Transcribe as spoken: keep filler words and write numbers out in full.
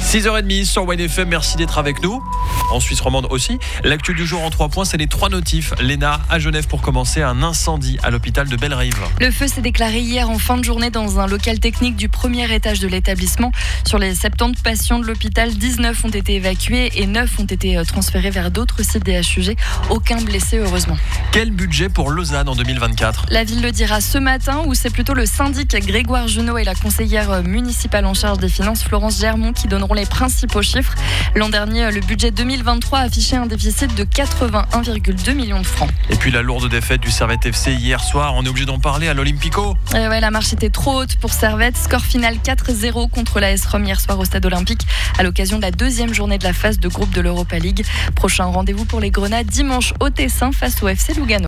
six heures trente sur Wine F M, merci d'être avec nous. En Suisse romande aussi, l'actu du jour en trois points, c'est les trois notifs. Léna, à Genève pour commencer, un incendie à l'hôpital de Bellerive. Le feu s'est déclaré hier en fin de journée dans un local technique du premier étage de l'établissement. Sur les soixante-dix patients de l'hôpital, dix-neuf ont été évacués et neuf ont été transférés vers d'autres sites des H U G. Aucun blessé heureusement. Quel budget pour Lausanne en deux mille vingt-quatre ? La ville le dira ce matin, où c'est plutôt le syndic Grégoire Junot et la conseillère municipale en charge des finances Florence Germont qui donneront les principaux chiffres. L'an dernier, le budget deux mille vingt-trois affichait un déficit de quatre-vingt-un virgule deux millions de francs. Et puis la lourde défaite du Servette F C hier soir, on est obligé d'en parler à l'Olympico. Et ouais, la marche était trop haute pour Servette. Score final quatre zéro contre la S Rome hier soir au stade olympique à l'occasion de la deuxième journée de la phase de groupe de l'Europa League. Prochain rendez-vous pour les Grenats dimanche au Tessin face au F C Lugano.